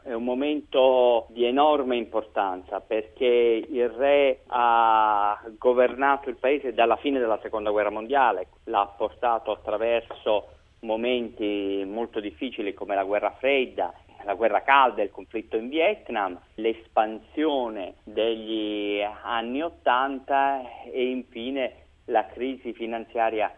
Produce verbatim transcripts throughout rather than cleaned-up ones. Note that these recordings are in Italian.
è un momento di enorme importanza perché il re ha governato il paese dalla fine della seconda guerra mondiale, l'ha portato attraverso momenti molto difficili come la guerra fredda, la guerra calda, il conflitto in Vietnam, l'espansione degli anni ottanta e infine la crisi finanziaria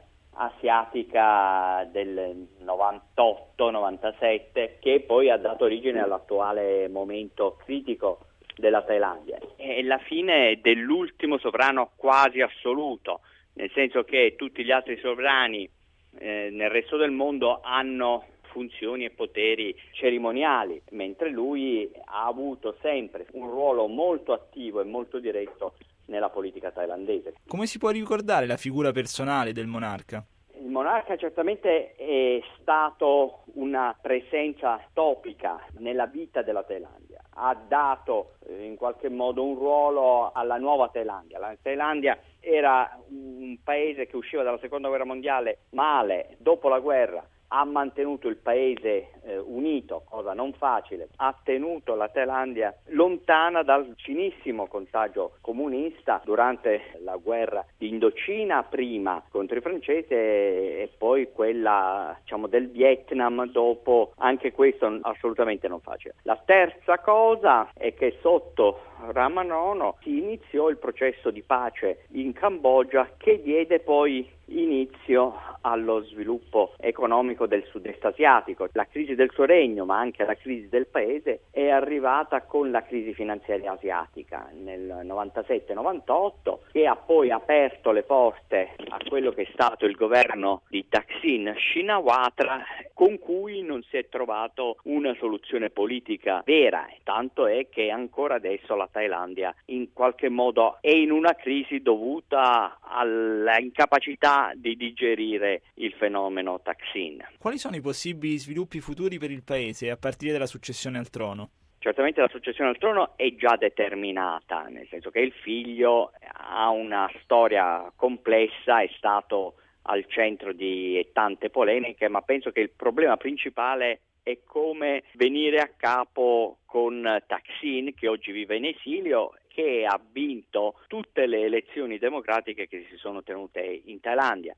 asiatica del novantotto novantasette che poi ha dato origine all'attuale momento critico della Thailandia. È la fine dell'ultimo sovrano quasi assoluto, nel senso che tutti gli altri sovrani eh, nel resto del mondo hanno funzioni e poteri cerimoniali, mentre lui ha avuto sempre un ruolo molto attivo e molto diretto nella politica thailandese. Come si può ricordare la figura personale del monarca? Il monarca certamente è stato una presenza topica nella vita della Thailandia, ha dato eh, in qualche modo un ruolo alla nuova Thailandia. La Thailandia era un paese che usciva dalla seconda guerra mondiale male, dopo la guerra ha mantenuto il paese eh, unito, cosa non facile, ha tenuto la Thailandia lontana dal finissimo contagio comunista durante la guerra di Indocina prima contro i francesi e poi quella diciamo del Vietnam dopo, anche questo assolutamente non facile. La terza cosa è che sotto Ramanono si iniziò il processo di pace in Cambogia che diede poi inizio allo sviluppo economico del sud-est asiatico. La crisi del suo regno, ma anche la crisi del paese, è arrivata con la crisi finanziaria asiatica nel novantasette novantotto, che ha poi aperto le porte a quello che è stato il governo di Thaksin Shinawatra, con cui non si è trovato una soluzione politica vera, tanto è che ancora adesso la Thailandia in qualche modo è in una crisi dovuta alla incapacità di digerire il fenomeno Thaksin. Quali sono i possibili sviluppi futuri per il paese a partire dalla successione al trono? Certamente la successione al trono è già determinata, nel senso che il figlio ha una storia complessa, è stato al centro di tante polemiche, ma penso che il problema principale è come venire a capo con Thaksin, che oggi vive in esilio, che ha vinto tutte le elezioni democratiche che si sono tenute in Thailandia.